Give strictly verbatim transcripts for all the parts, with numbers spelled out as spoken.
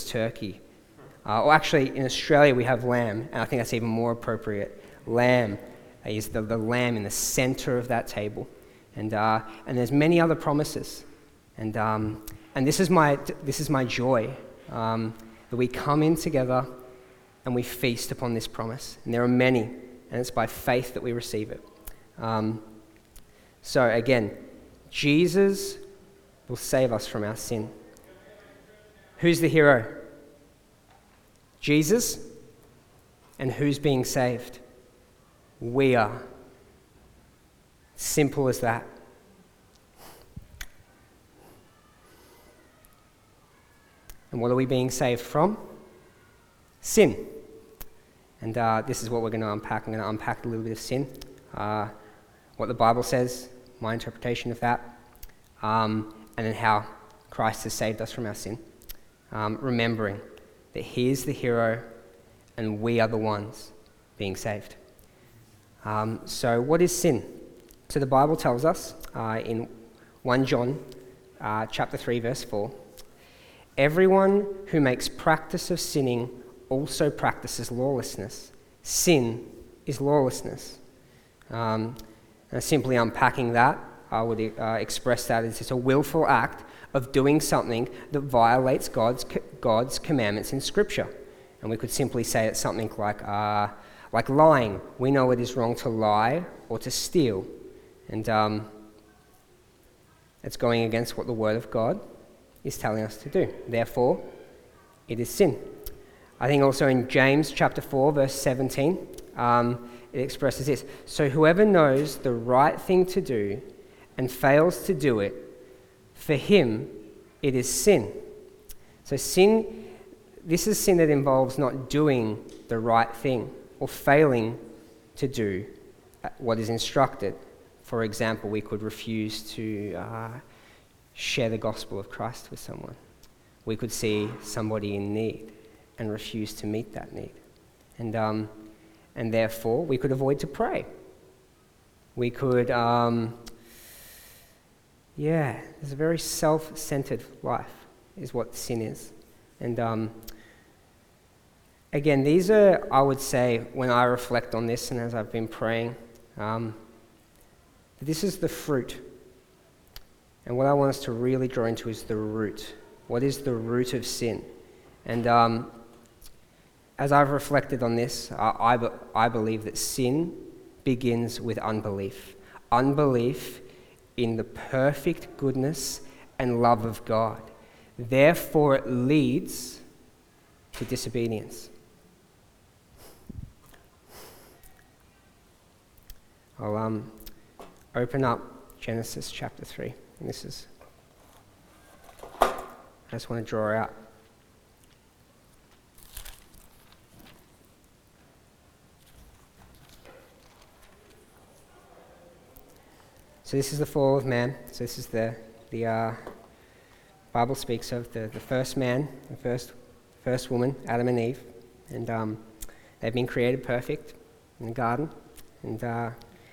turkey. Uh, or actually, in Australia, we have lamb, and I think that's even more appropriate. Lamb is the, the lamb in the center of that table. And uh, and there's many other promises. And um, and this is my this is my joy, um, that we come in together and we feast upon this promise. And there are many, and it's by faith that we receive it. Um, so again, Jesus will save us from our sin. Who's the hero? Jesus. And who's being saved? We are. Simple as that. And what are we being saved from? Sin. And uh, this is what we're going to unpack. I'm going to unpack a little bit of sin. Uh, what the Bible says, my interpretation of that, um, and then how Christ has saved us from our sin. Um, remembering that he is the hero and we are the ones being saved. Um, so what is sin? So the Bible tells us uh, in First John uh, chapter three, verse four, everyone who makes practice of sinning also practices lawlessness. Sin is lawlessness. Um, and simply unpacking that, I would uh, express that as it's a willful act of doing something that violates God's God's commandments in Scripture. And we could simply say it's something like uh, like lying. We know it is wrong to lie or to steal. And um, it's going against what the Word of God is telling us to do. Therefore, it is sin. I think also in James chapter four, verse seventeen, um, it expresses this. So whoever knows the right thing to do and fails to do it, for him it is sin. So sin, this is sin that involves not doing the right thing or failing to do what is instructed. For example, we could refuse to uh, share the gospel of Christ with someone. We could see somebody in need and refuse to meet that need. And um, and therefore, we could avoid to pray. We could, um, yeah, it's a very self-centered life is what sin is. And um, again, these are, I would say, when I reflect on this and as I've been praying, um, this is the fruit. And what I want us to really draw into is the root. What is the root of sin? And um, as I've reflected on this, uh, I, be- I believe that sin begins with unbelief. Unbelief in the perfect goodness and love of God. Therefore, it leads to disobedience. I'll um, open up Genesis chapter three. And this is, I just want to draw out. So this is the fall of man. So this is the the uh, Bible speaks of the, the first man, the first first woman, Adam and Eve, and um, they've been created perfect in the garden, and uh,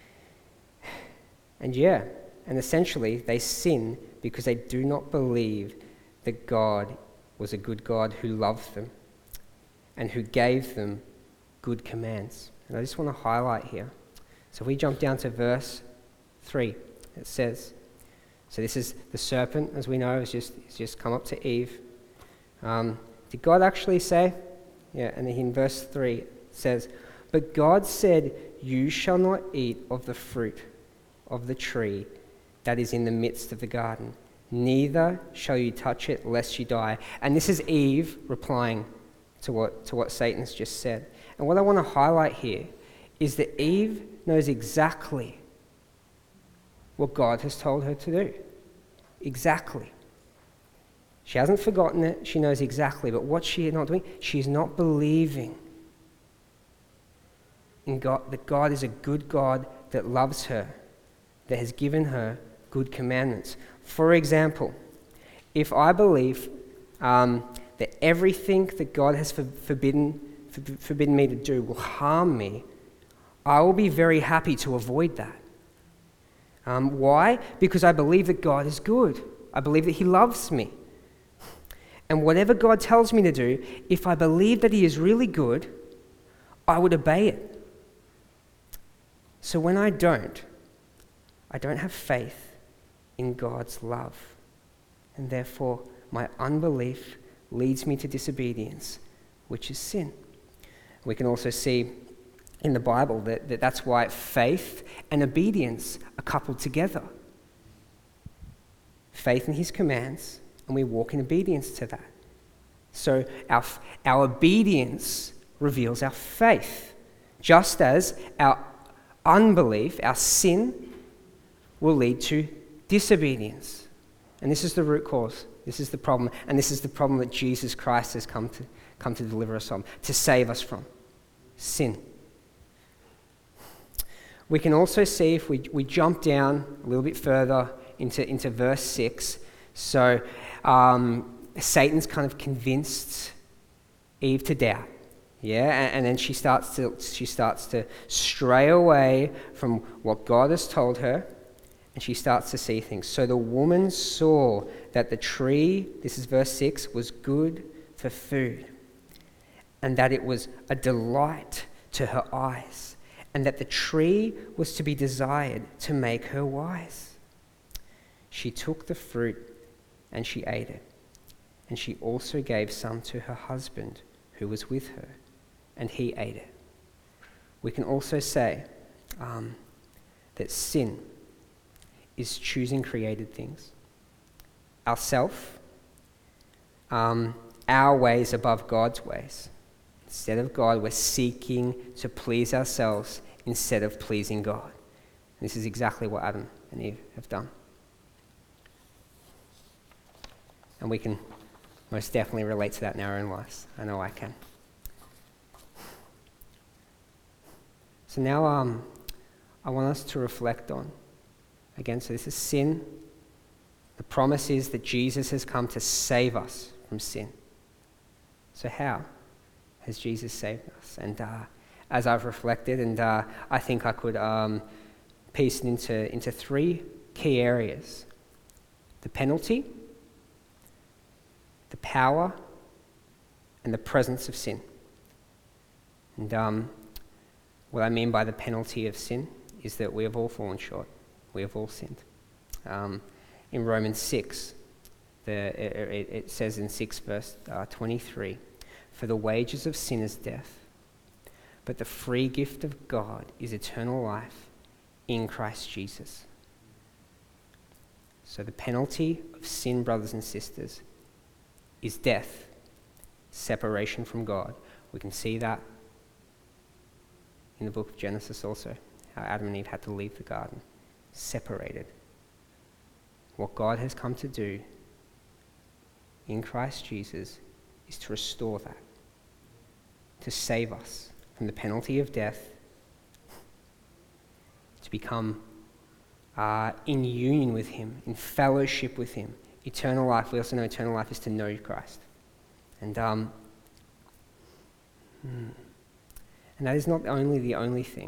and yeah, and essentially they sin because they do not believe that God was a good God who loved them and who gave them good commands. And I just want to highlight here. So if we jump down to verse three, it says, so this is the serpent, as we know, has just, has just come up to Eve. Um, did God actually say? Yeah, and in verse three it says, but God said, you shall not eat of the fruit of the tree that is in the midst of the garden, neither shall you touch it lest you die. And this is Eve replying to what, to what Satan's just said. And what I want to highlight here is that Eve knows exactly what God has told her to do. Exactly. She hasn't forgotten it. She knows exactly. But what she is not doing, she's not believing in God, that God is a good God that loves her, that has given her good commandments. For example, if I believe um, that everything that God has for, forbidden, for, forbidden me to do will harm me, I will be very happy to avoid that. Um, why? Because I believe that God is good. I believe that he loves me. And whatever God tells me to do, if I believe that he is really good, I would obey it. So when I don't, I don't have faith in God's love. And therefore, my unbelief leads me to disobedience, which is sin. We can also see in the Bible that, that that's why faith and obedience are coupled together. Faith in his commands, and we walk in obedience to that. So our, our obedience reveals our faith, just as our unbelief, our sin, will lead to disobedience. And this is the root cause. This is the problem. And this is the problem that Jesus Christ has come to, come to deliver us from, to save us from. Sin. We can also see, if we, we jump down a little bit further into, into verse six, so um, Satan's kind of convinced Eve to doubt. Yeah, and, and then she starts to she starts to stray away from what God has told her, and she starts to see things. So the woman saw that the tree, this is verse six, was good for food, and that it was a delight to her eyes, and that the tree was to be desired to make her wise. She took the fruit and she ate it, and she also gave some to her husband who was with her, and he ate it. We can also say um, that sin is choosing created things, ourself, um, our ways above God's ways. Instead of God, we're seeking to please ourselves instead of pleasing God. And this is exactly what Adam and Eve have done. And we can most definitely relate to that in our own lives. I know I can. So now um, I want us to reflect on, again, so this is sin. The promise is that Jesus has come to save us from sin. So how has Jesus saved us? And uh, as I've reflected, and uh, I think I could um, piece it into, into three key areas. The penalty, the power, and the presence of sin. And um, what I mean by the penalty of sin is that we have all fallen short. We have all sinned. Um, in Romans six, the, it, it says in six verse uh, twenty-three, "For the wages of sin is death, but the free gift of God is eternal life in Christ Jesus." So the penalty of sin, brothers and sisters, is death, separation from God. We can see that in the book of Genesis also, how Adam and Eve had to leave the garden, separated. What God has come to do in Christ Jesus is to restore that, to save us from the penalty of death, to become uh, in union with him, in fellowship with him. Eternal life, we also know eternal life is to know Christ. And um, hmm. and that is not only the only thing.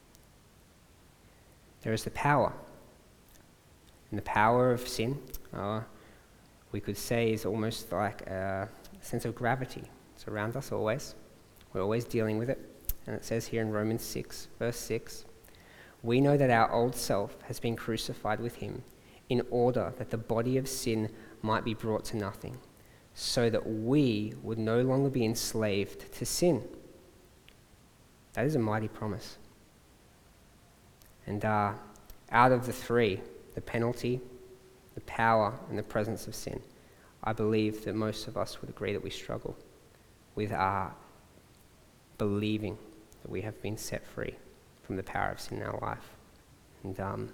There is the power. And the power of sin, uh, we could say, is almost like a sense of gravity. It's around us always. We're always dealing with it. And it says here in Romans six, verse six, "We know that our old self has been crucified with him, in order that the body of sin might be brought to nothing, so that we would no longer be enslaved to sin." That is a mighty promise. And uh, out of the three, the penalty, the power, and the presence of sin, I believe that most of us would agree that we struggle with our believing that we have been set free from the power of sin in our life. And um,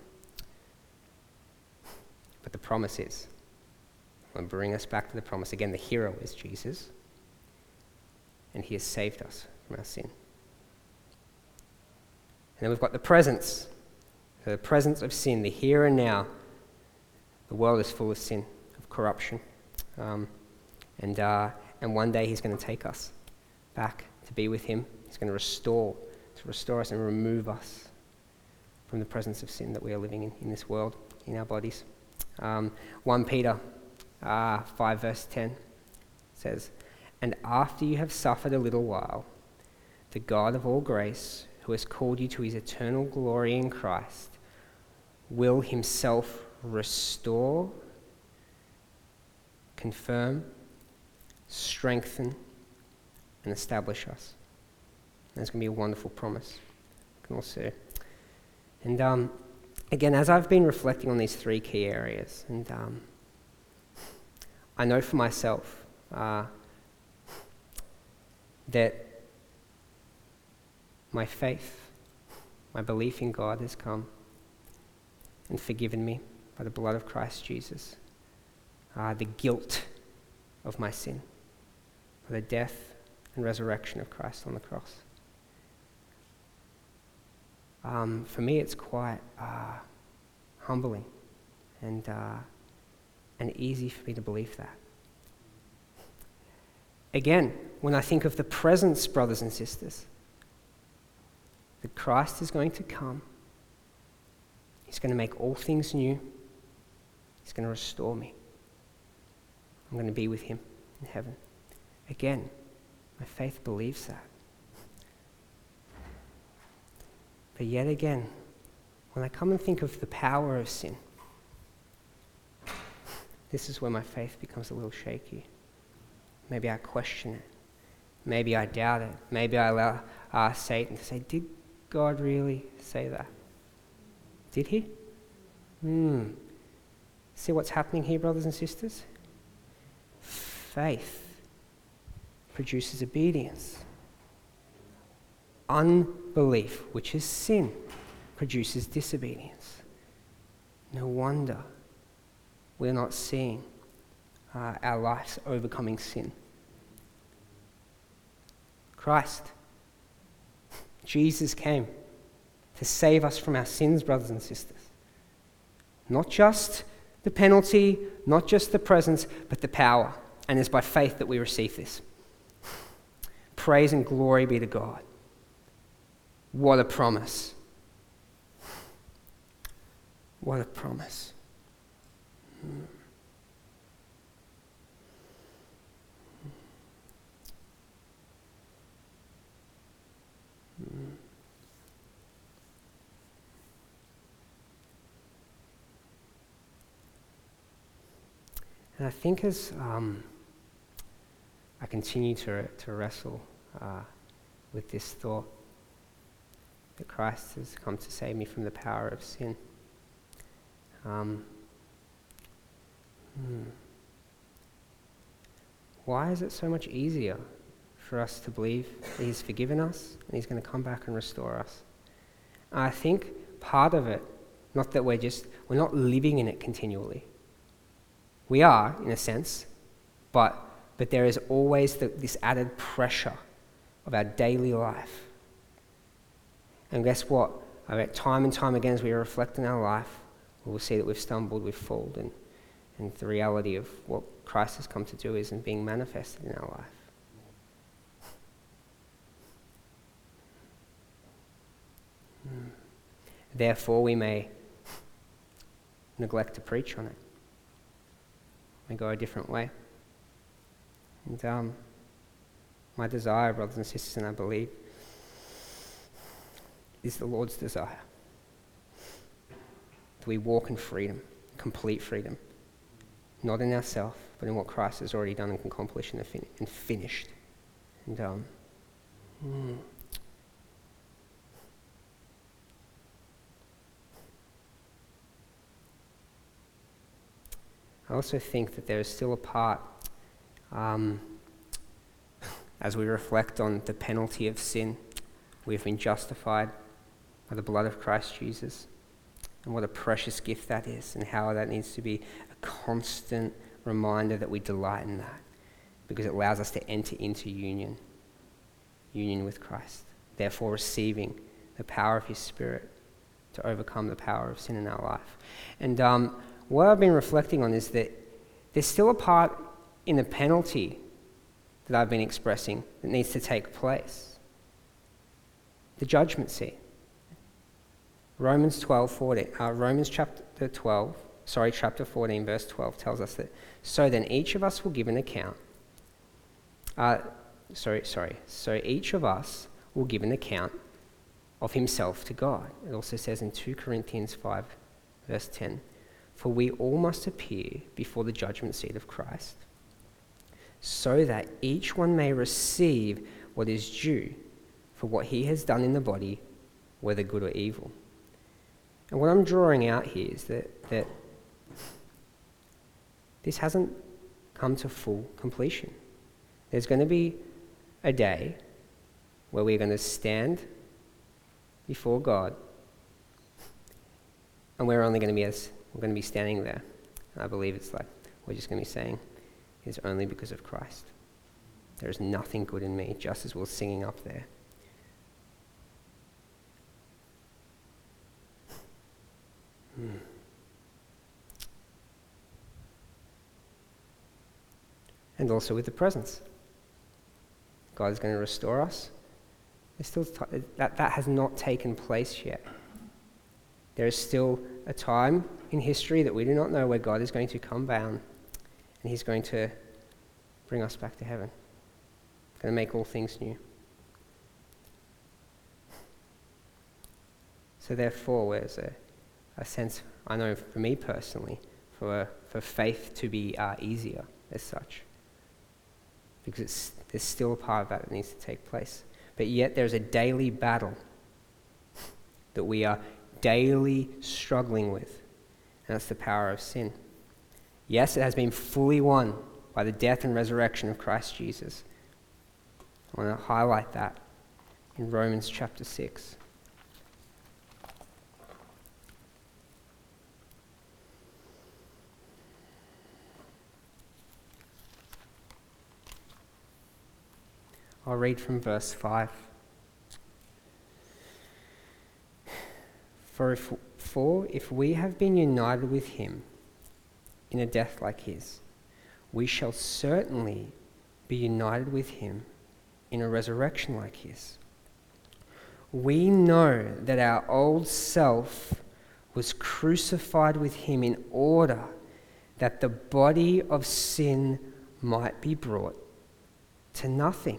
But the promise is, I'm going to bring us back to the promise. Again, the hero is Jesus, and he has saved us from our sin. And then we've got the presence, the presence of sin, the here and now. The world is full of sin, of corruption. Um, and, uh, and one day he's going to take us back to be with him. He's going to restore, to restore us and remove us from the presence of sin that we are living in, in this world, in our bodies. Um, First Peter uh, five verse ten says, "And after you have suffered a little while, the God of all grace, who has called you to his eternal glory in Christ, will himself restore, confirm, strengthen, and establish us." That's going to be a wonderful promise. You can also, and um, again, as I've been reflecting on these three key areas, and um, I know for myself uh, that my faith, my belief in God has come and forgiven me by the blood of Christ Jesus. Uh, the guilt of my sin, by the death and resurrection of Christ on the cross. Um, for me, it's quite uh, humbling and uh, and easy for me to believe that. Again, when I think of the presence, brothers and sisters, that Christ is going to come. He's going to make all things new. He's going to restore me. I'm going to be with him in heaven. Again, my faith believes that. But yet again, when I come and think of the power of sin, this is where my faith becomes a little shaky. Maybe I question it. Maybe I doubt it. Maybe I allow uh, Satan to say, did God really say that? Did he? Hmm. See what's happening here, brothers and sisters? Faith produces obedience. Unbelief, which is sin, produces disobedience. No wonder we're not seeing uh, our lives overcoming sin. Christ, Jesus came to save us from our sins, brothers and sisters. Not just the penalty, not just the presence, but the power. And it's by faith that we receive this. Praise and glory be to God. What a promise. What a promise. Hmm. Hmm. And I think as um, I continue to to wrestle uh, with this thought that Christ has come to save me from the power of sin, um, hmm, why is it so much easier for us to believe that he's forgiven us and he's going to come back and restore us? I think part of it, not that we're just, we're not living in it continually. We are, in a sense, but but there is always the, this added pressure of our daily life. And guess what? I bet time and time again as we reflect on our life, we will see that we've stumbled, we've fallen, and, and the reality of what Christ has come to do isn't being manifested in our life. Hmm. Therefore, we may neglect to preach on it. We go a different way. And um, my desire, brothers and sisters, and I believe, is the Lord's desire. That we walk in freedom, complete freedom. Not in ourselves, but in what Christ has already done and accomplished and, fin- and finished. And um, hmm. I also think that there is still a part, um, as we reflect on the penalty of sin, we've been justified by the blood of Christ Jesus, and what a precious gift that is, and how that needs to be a constant reminder that we delight in that, because it allows us to enter into union, union with Christ, therefore receiving the power of his Spirit to overcome the power of sin in our life. And um, what I've been reflecting on is that there's still a part in the penalty that I've been expressing that needs to take place. The judgment seat. Romans twelve, fourteen, uh, Romans chapter twelve, sorry, chapter fourteen, verse twelve tells us that, so then each of us will give an account Uh, sorry, sorry. So each of us will give an account of himself to God. It also says in two Corinthians five, verse ten, "For we all must appear before the judgment seat of Christ, so that each one may receive what is due for what he has done in the body, whether good or evil." And what I'm drawing out here is that, that this hasn't come to full completion. There's going to be a day where we're going to stand before God, and we're only going to be as we're going to be standing there. I believe it's like we're just going to be saying, "It's only because of Christ. There is nothing good in me," just as we we're singing up there. Hmm. And also with the presence. God is going to restore us. There's still t- that, that has not taken place yet. There is still a time in history that we do not know where God is going to come down and he's going to bring us back to heaven. He's going to make all things new. So therefore, there's a, a sense, I know for me personally, for, for faith to be uh, easier as such. Because it's, there's still a part of that that needs to take place. But yet there's a daily battle that we are daily struggling with. And that's the power of sin. Yes, it has been fully won by the death and resurrection of Christ Jesus. I want to highlight that in Romans chapter six. I'll read from verse five. For if, for if we have been united with him in a death like his, we shall certainly be united with him in a resurrection like his. We know that our old self was crucified with him in order that the body of sin might be brought to nothing,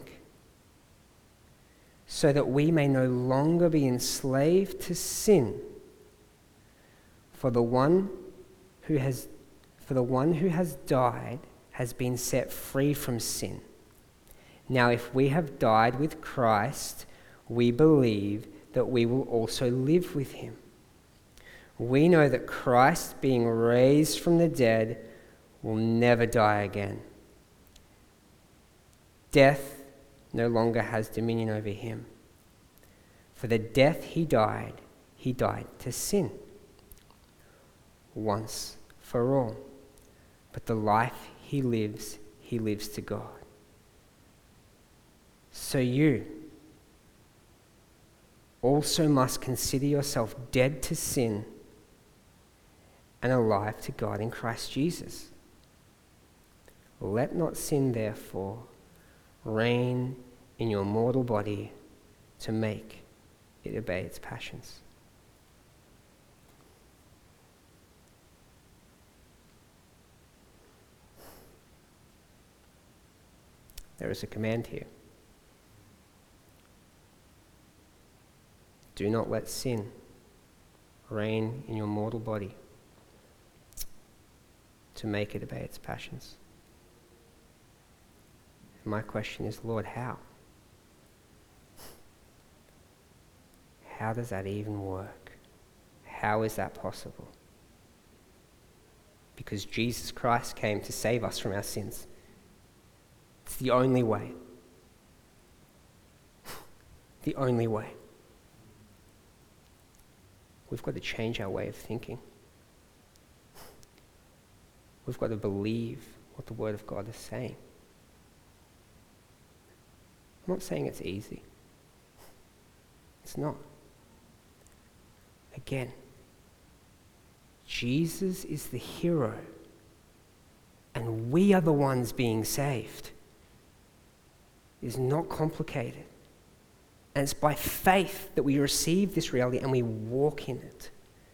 so that we may no longer be enslaved to sin. For the one who has, for the one who has died has been set free from sin. Now, if we have died with Christ, we believe that we will also live with him. We know that Christ, being raised from the dead, will never die again. Death no longer has dominion over him. For the death he died, he died to sin, once for all. But the life he lives, he lives to God. So you also must consider yourself dead to sin and alive to God in Christ Jesus. Let not sin, therefore, reign in your mortal body to make it obey its passions. There is a command here. Do not let sin reign in your mortal body to make it obey its passions. And my question is, Lord, how? How does that even work? How is that possible? Because Jesus Christ came to save us from our sins. It's the only way. The only way. We've got to change our way of thinking. We've got to believe what the Word of God is saying. I'm not saying it's easy. It's not. Again, Jesus is the hero, and we are the ones being saved. It is not complicated. And it's by faith that we receive this reality and we walk in it.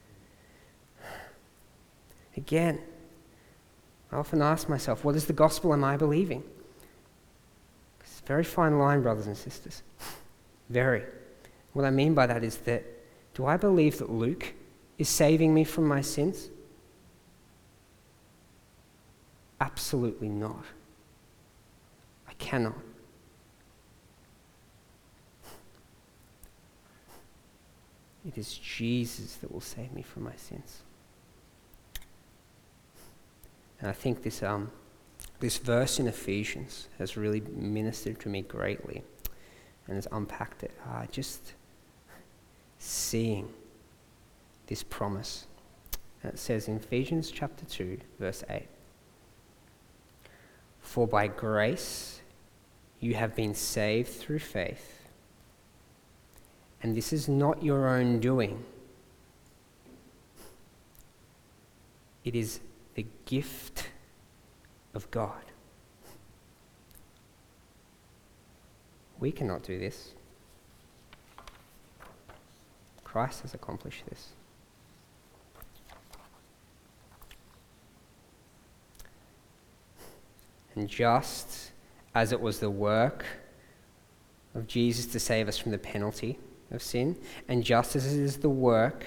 Again, I often ask myself, what is the gospel am I believing? Very fine line, brothers and sisters. Very. What I mean by that is that, do I believe that Luke is saving me from my sins? Absolutely not. I cannot. It is Jesus that will save me from my sins. And I think this um, this verse in Ephesians has really ministered to me greatly and has unpacked it. Uh, just seeing this promise. And it says in Ephesians chapter two, verse eight, "For by grace you have been saved through faith, and this is not your own doing. It is the gift of God." We cannot do this. Christ has accomplished this. And just as it was the work of Jesus to save us from the penalty of sin, and just as it is the work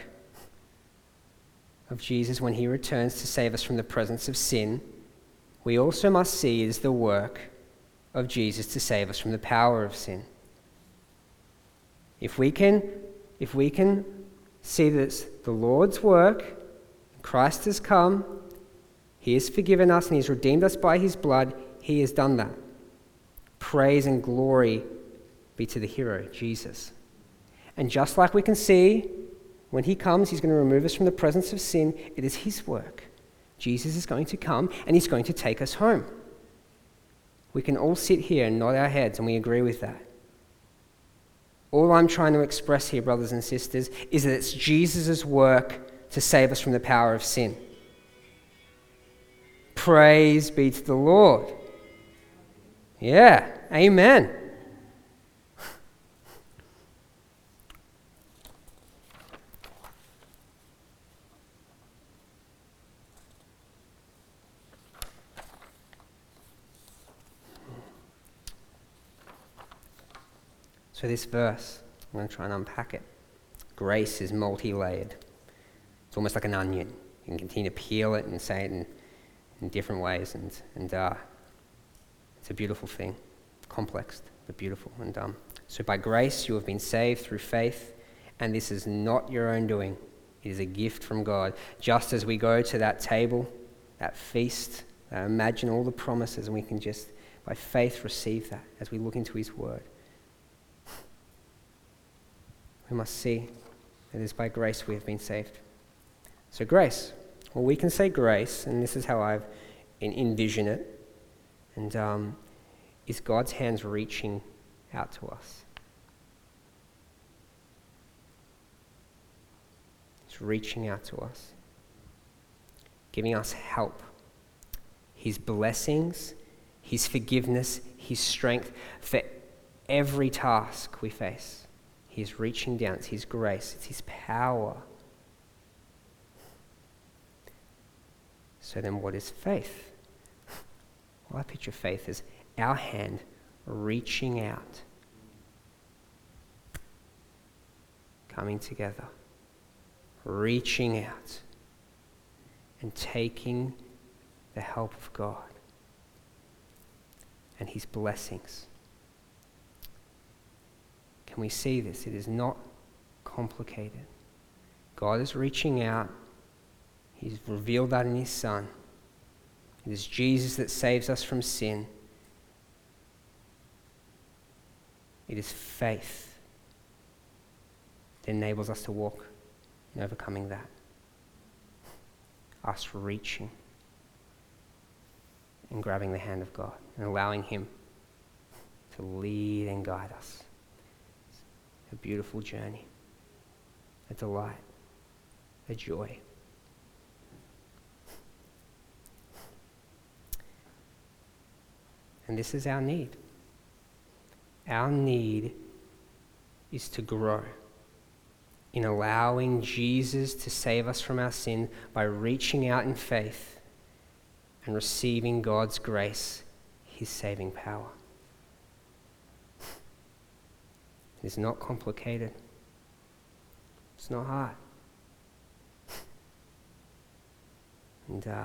of Jesus when he returns to save us from the presence of sin, we also must see it is the work of Jesus to save us from the power of sin. If we can, if we can see that it's the Lord's work, Christ has come, he has forgiven us and he's redeemed us by his blood, he has done that. Praise and glory be to the hero, Jesus. And just like we can see, when he comes, he's going to remove us from the presence of sin. It is his work. Jesus is going to come and he's going to take us home. We can all sit here and nod our heads and we agree with that. All I'm trying to express here, brothers and sisters, is that it's Jesus' work to save us from the power of sin. Praise be to the Lord. Yeah, amen. So this verse, I'm going to try and unpack it. Grace is multi-layered. It's almost like an onion. You can continue to peel it and say it in, in different ways, and, and uh, it's a beautiful thing. Complex, but beautiful. And um, so by grace you have been saved through faith, and this is not your own doing. It is a gift from God. Just as we go to that table, that feast, uh, imagine all the promises, and we can just, by faith, receive that as we look into his word. We must see that it is by grace we have been saved. So grace, well, we can say grace, and this is how I envision it, and um, is God's hands reaching out to us. He's reaching out to us, giving us help, his blessings, his forgiveness, his strength for every task we face. He's reaching down. It's his grace. It's his power. So then what is faith? Well, I picture faith as our hand reaching out, coming together, reaching out, and taking the help of God and his blessings. Can we see this? It is not complicated. God is reaching out. He's revealed that in his Son. It is Jesus that saves us from sin. It is faith that enables us to walk in overcoming that. Us reaching and grabbing the hand of God and allowing him to lead and guide us. A beautiful journey, a delight, a joy. And this is our need. Our need is to grow in allowing Jesus to save us from our sin by reaching out in faith and receiving God's grace, his saving power. It's not complicated. It's not hard. And uh,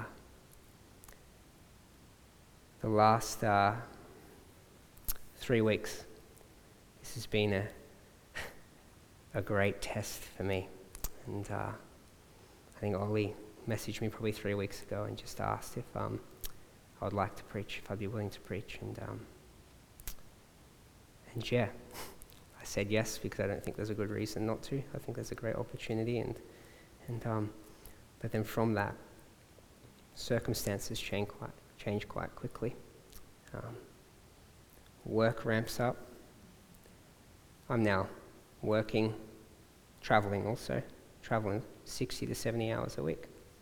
the last uh, three weeks, this has been a a great test for me. And uh, I think Ollie messaged me probably three weeks ago and just asked if um, I would like to preach, if I'd be willing to preach. And um, and yeah, I said yes because I don't think there's a good reason not to. I think there's a great opportunity. And and um, but then from that, circumstances change quite change quite quickly. Um, work ramps up. I'm now working, traveling also, traveling sixty to seventy hours a week.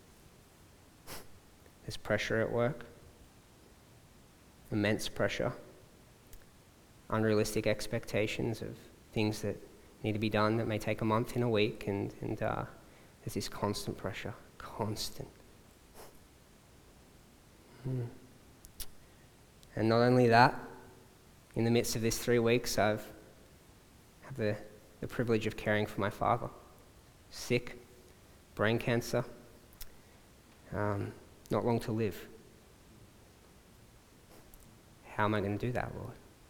There's pressure at work, immense pressure, unrealistic expectations of things that need to be done that may take a month in a week, and, and uh, there's this constant pressure, constant. Hmm. And not only that, in the midst of this three weeks, I've had the, the privilege of caring for my father, sick, brain cancer, um, not long to live. How am I going to do that, Lord?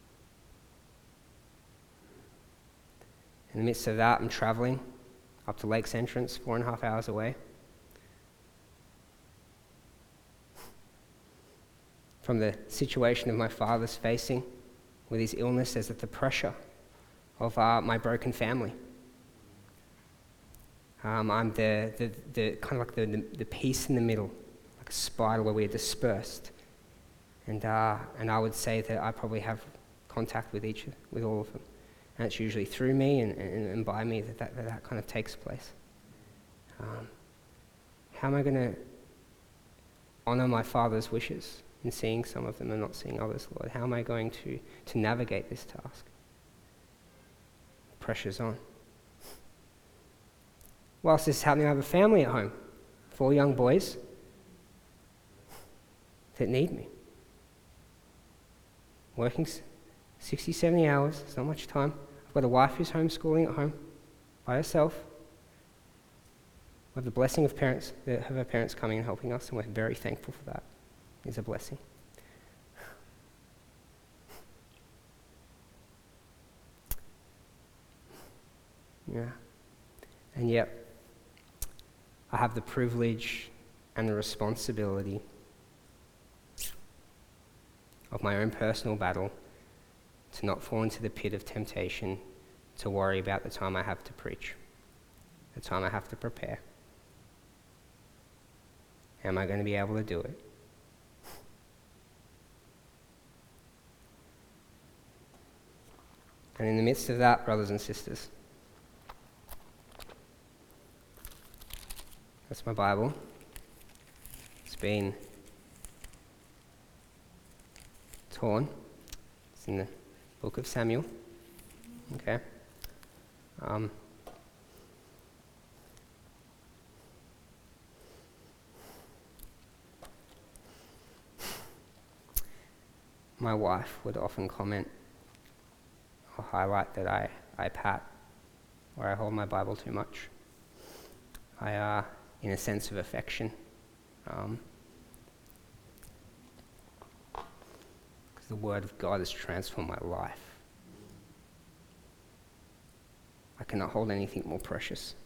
In the midst of that, I'm traveling up to Lakes Entrance, four and a half hours away. From the situation of my father's facing with his illness, there's the pressure of uh, my broken family. Um, I'm the, the, the kind of like the, the, the piece in the middle, like a spider where we're dispersed. And uh, and I would say that I probably have contact with each, with all of them. And it's usually through me and, and, and by me that that, that that kind of takes place. Um, how am I going to honor my father's wishes in seeing some of them and not seeing others, Lord? How am I going to, to navigate this task? Pressure's on. Whilst this is happening, I have a family at home, four young boys that need me. Working sixty, seventy hours, it's not much time. I've got a wife who's homeschooling at home by herself. We have the blessing of parents, of her parents coming and helping us, and we're very thankful for that. It's a blessing. Yeah. And yet, I have the privilege and the responsibility of my own personal battle to not fall into the pit of temptation to worry about the time I have to preach, the time I have to prepare. Am I going to be able to do it? And in the midst of that, brothers and sisters, that's my Bible. It's been torn. It's in the book of Samuel. Okay. Um, my wife would often comment or highlight that I, I pat or I hold my Bible too much. I, uh, in a sense of affection. Um, because the Word of God has transformed my life. I cannot hold anything more precious.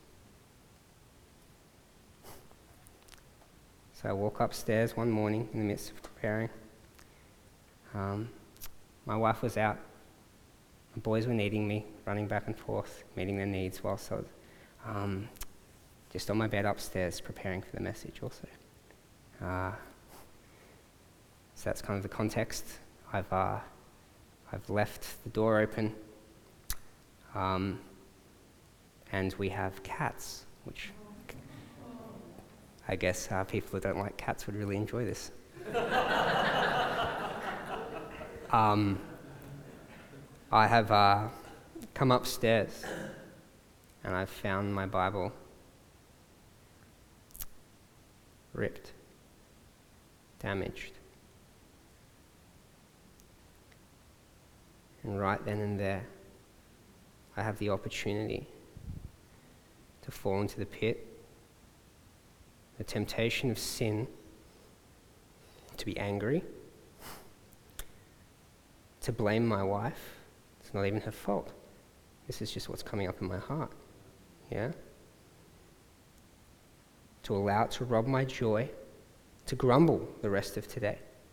So I walk upstairs one morning in the midst of preparing. Um, my wife was out. The boys were needing me, running back and forth, meeting their needs whilst I was um, just on my bed upstairs preparing for the message also. Uh, so that's kind of the context. I've uh, I've left the door open, um, and we have cats, which I guess uh, people who don't like cats would really enjoy this. um, I have uh, come upstairs, and I've found my Bible ripped, damaged. And right then and there, I have the opportunity to fall into the pit, the temptation of sin, to be angry, to blame my wife. It's not even her fault. This is just what's coming up in my heart. Yeah? To allow it to rob my joy, to grumble the rest of today.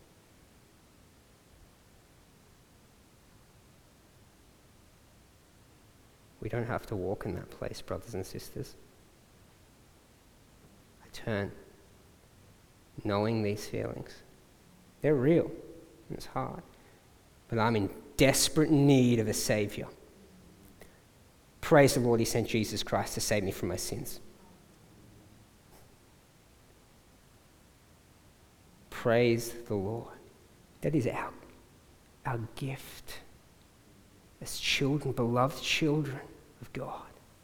We don't have to walk in that place, brothers and sisters. I turn, knowing these feelings. They're real, and it's hard. But I'm in desperate need of a Saviour. Praise the Lord, He sent Jesus Christ to save me from my sins. Praise the Lord. That is our, our gift as children, beloved children of God.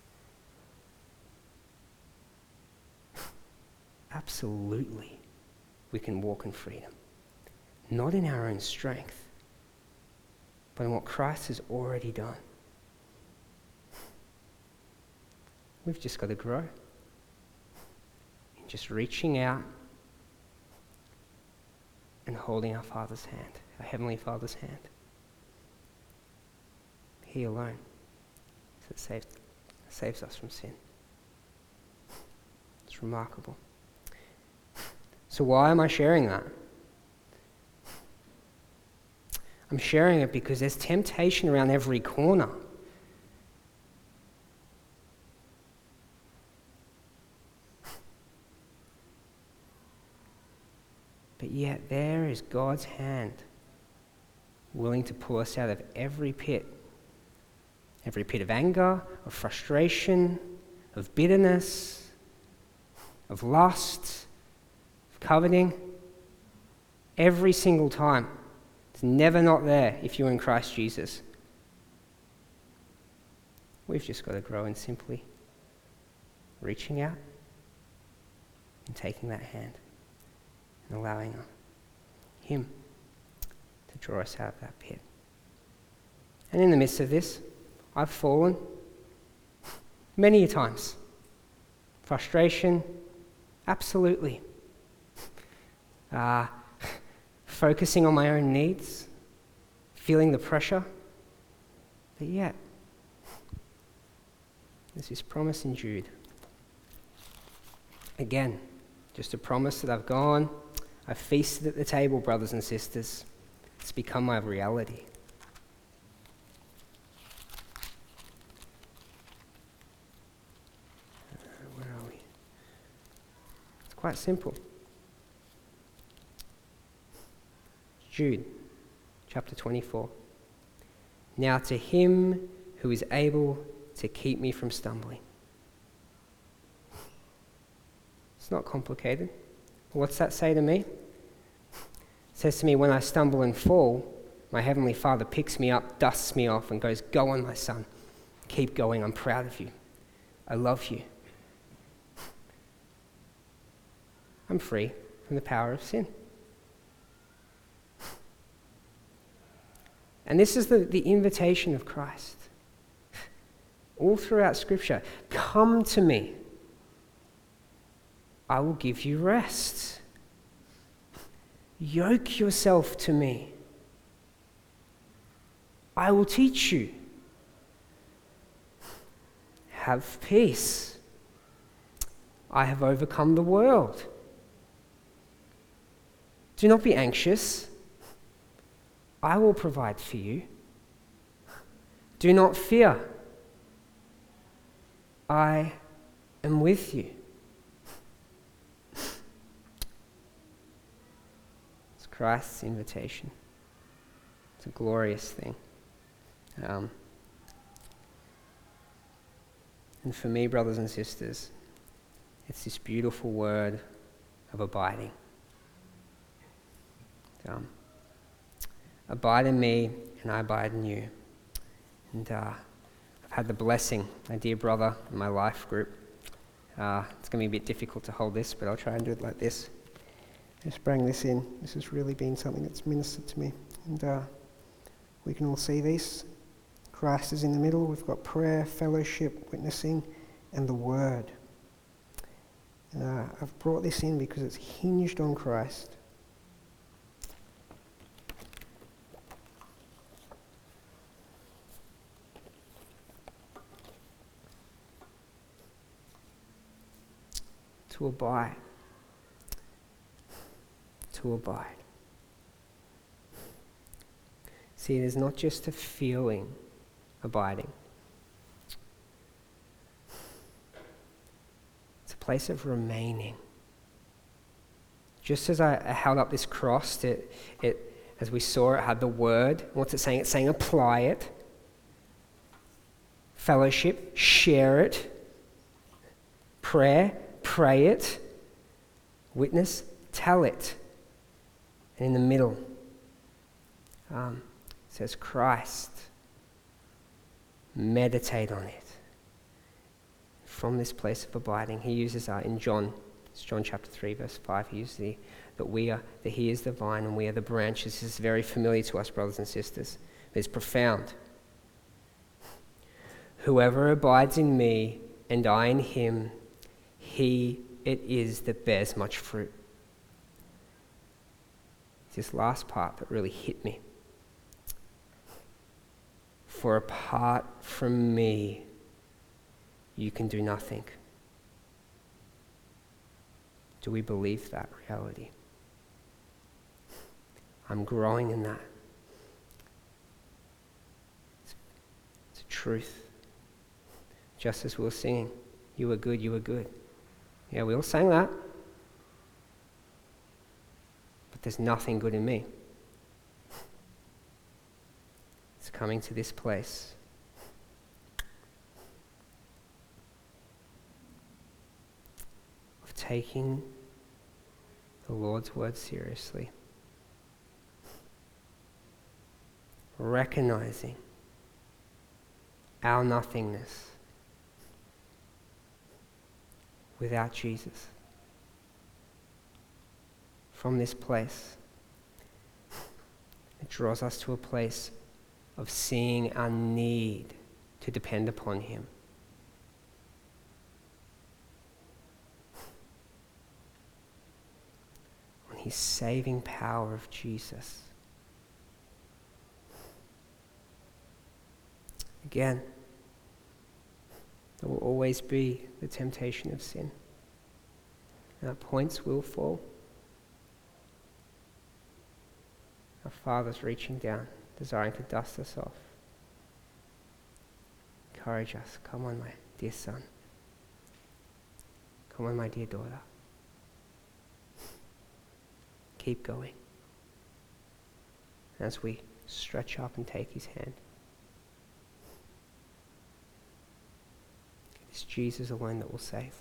Absolutely, we can walk in freedom. Not in our own strength, but in what Christ has already done. We've just got to grow in just reaching out and holding our Father's hand, our Heavenly Father's hand. He alone that saves, saves us from sin. It's remarkable. So why am I sharing that? I'm sharing it because there's temptation around every corner. But yet there is God's hand willing to pull us out of every pit. Every pit of anger, of frustration, of bitterness, of lust, of coveting. Every single time. It's never not there if you're in Christ Jesus. We've just got to grow in simply reaching out and taking that hand and allowing Him to draw us out of that pit. And in the midst of this, I've fallen many a times. Frustration, absolutely. Uh, focusing on my own needs, feeling the pressure. But yet, there's this promise in Jude. Again, just a promise that I've gone, I've feasted at the table, brothers and sisters. It's become my reality. Quite simple. Jude, chapter twenty-four. Now to Him who is able to keep me from stumbling. It's not complicated. What's that say to me? It says to me, when I stumble and fall, my Heavenly Father picks me up, dusts me off, and goes, "Go on, my son. Keep going. I'm proud of you. I love you." I'm free from the power of sin. And this is the, the invitation of Christ. All throughout Scripture, come to me. I will give you rest. Yoke yourself to me. I will teach you. Have peace. I have overcome the world. Do not be anxious. I will provide for you. Do not fear. I am with you. It's Christ's invitation. It's a glorious thing. Um, and for me, brothers and sisters, it's this beautiful word of abiding. Um, abide in me, and I abide in you. And uh, I've had the blessing, my dear brother in my life group. Uh, it's going to be a bit difficult to hold this, but I'll try and do it like this. Just bring this in. This has really been something that's ministered to me. And uh, we can all see these. Christ is in the middle. We've got prayer, fellowship, witnessing, and the Word. And uh, I've brought this in because it's hinged on Christ. To abide. To abide. See, it is not just a feeling, abiding. It's a place of remaining. Just as I held up this cross, it, it, as we saw, it had the word. What's it saying? It's saying apply it. Fellowship, share it. Prayer, pray it. Witness, tell it. And in the middle, um, it says Christ. Meditate on it. From this place of abiding, he uses uh, in John, it's John chapter three, verse five, he uses the, that we are, that he is the vine and we are the branches. This is very familiar to us, brothers and sisters. It's profound. Whoever abides in me and I in him, he it is that bears much fruit. It's this last part that really hit me. For apart from me, you can do nothing. Do we believe that reality? I'm growing in that. It's, it's a truth. Just as we were singing, you were good, you were good. Yeah, we all sang that. But there's nothing good in me. It's coming to this place. Of taking the Lord's word seriously. Recognizing our nothingness without Jesus. From this place, it draws us to a place of seeing our need to depend upon him. On his saving power of Jesus. Again, there will always be the temptation of sin. Our points will fall. Our Father's reaching down, desiring to dust us off. Encourage us. Come on, my dear son. Come on, my dear daughter. Keep going. As we stretch up and take his hand. It's Jesus alone that will save.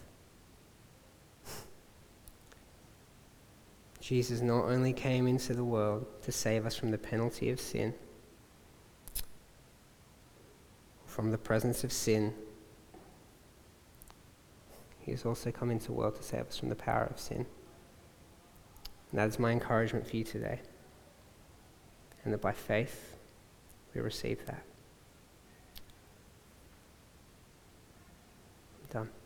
Jesus not only came into the world to save us from the penalty of sin, from the presence of sin, he has also come into the world to save us from the power of sin. And that is my encouragement for you today. And that by faith, we receive that. I'm done.